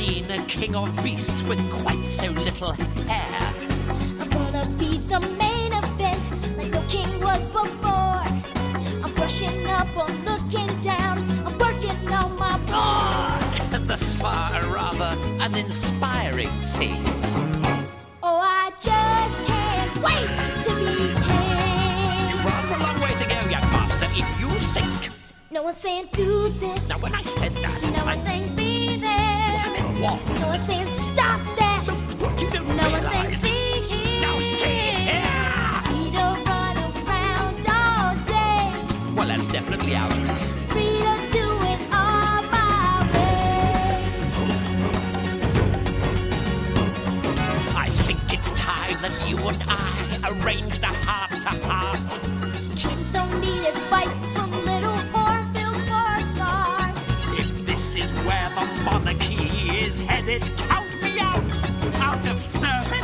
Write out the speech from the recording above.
seen a king of beasts with quite so little hair. I'm gonna be the main event, like no king was before. I'm brushing up on looking down, I'm working on my roar. Thus far, a rather uninspiring thing. Oh, I just can't wait to be king. You've rather a long way to go, young master, if you think. No one's saying do this. Now, when I said that, No one's saying be there. I meant what? No one's saying stop that. What you don't No one's saying realize. see here. Now see here. Free to run around all day. Well, that's definitely out. Free to do it all my way. I think it's time that you and I arranged a heart-to-heart. Kings don't need advice from little hornbills for a start. If this is where the monarchy is headed, count me out of service.